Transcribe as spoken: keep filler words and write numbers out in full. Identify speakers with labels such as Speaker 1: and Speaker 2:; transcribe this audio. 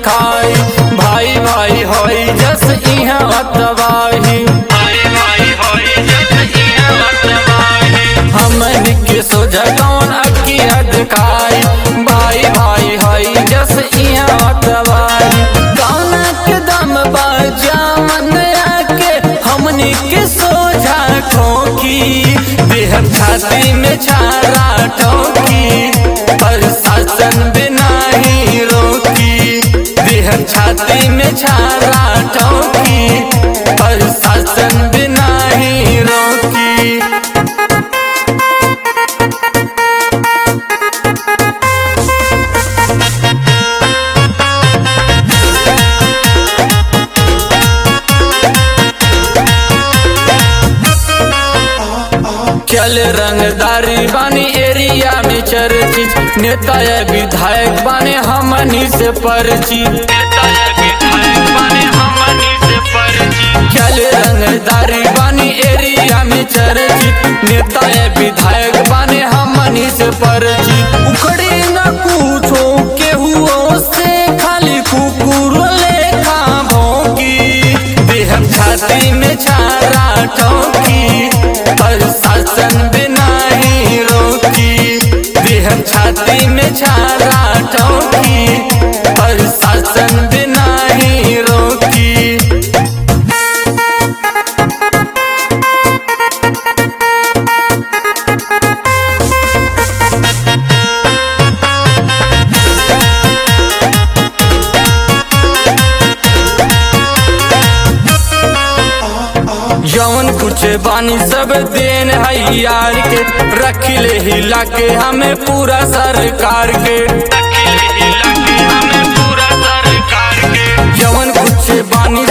Speaker 1: दिखाई। भाई भाई होई जस इहाँ तबाही, हमन के सोझा कौन अकिया दिखाई। भाई भाई होई जस इहाँ तबाही। गाना के दम बाजावन आके हमनी के सोझा ठोकी। देह छाती में छारा ठोकी, प्रशासन बिना ही रोकी। देह छाती में छारा ठोकी, प्रशासन बिना ही रोकी। चल रंगदारी बानी एरिया में चर्चित, नेता या विधायक बाने हमनी से परिचित। चल रंगदारी बानी एरिया में चर्चित, नेता या विधायक बाने हमनी से परिचित। उखड़ी न पूछो केहुओ से, खाली कुकुर लेखा भौंकी। देह छाती में छारा ठोकी, प्रशासन बिना ही रोकी। देह छाती में छारा ठोकी, प्रशासन बिना ही रोकी। जौन कुछ बानी सब देन है यार के, रखिले हिला के हमें पूरा सरकार के। जौन कुछ बानी